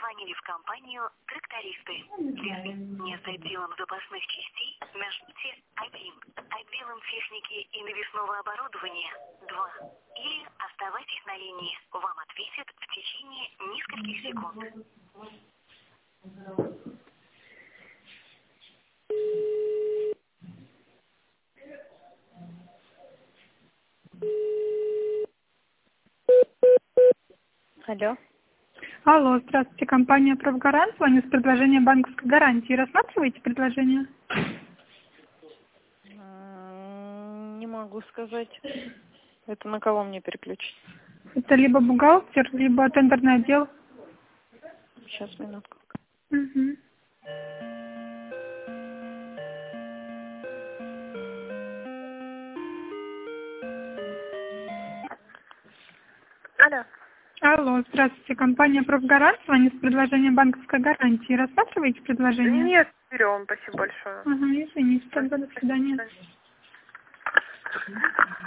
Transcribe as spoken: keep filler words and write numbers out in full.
позвонили в компанию «Трактористы». Если нет отделом запасных частей, нажмите один. Отделом техники и навесного оборудования два. Или оставайтесь на линии. Вам ответят в течение нескольких секунд. Алло. Алло, здравствуйте, компания «Профгарант». Звоню с предложением банковской гарантии. Рассматриваете предложение? М, Не могу сказать. Это на кого мне переключить? Это либо бухгалтер, либо тендерный отдел. Сейчас, минутку. Угу. Алло. Алло, здравствуйте, компания «Профгарант». Звоню с предложением банковской гарантии. Рассматриваете предложение? Нет, берем, спасибо большое. Ага, извините, тогда до свидания.